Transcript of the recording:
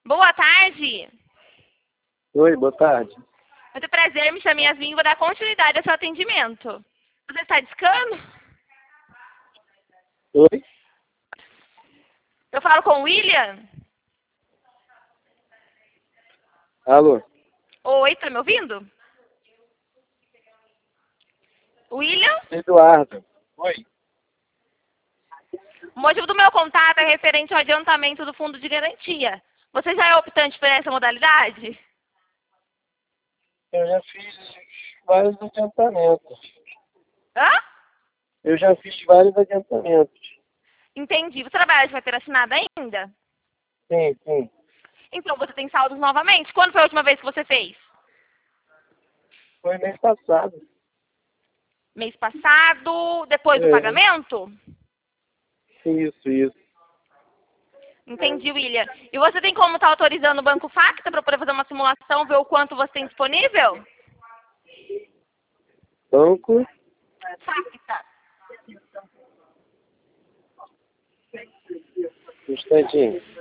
Boa tarde. Oi, boa tarde. Muito prazer, me chamo Yasmin e vou dar continuidade ao seu atendimento. Você está discando? Oi? Eu falo com o William? Alô? Oi, tá me ouvindo? William? Eduardo. Oi. O motivo do meu contato é referente ao adiantamento do fundo de garantia. Você já é optante por essa modalidade? Eu já fiz vários adiantamentos. Hã? Eu já fiz vários adiantamentos. Entendi. Você trabalha de carteira assinada ainda? Sim, sim. Então você tem saldos novamente? Quando foi a última vez que você fez? Foi mês passado. Mês passado, depois do pagamento? Isso. Entendi, William. E você tem como estar autorizando o Banco Facta para poder fazer uma simulação, ver o quanto você tem disponível? Banco. Facta. Um instantinho.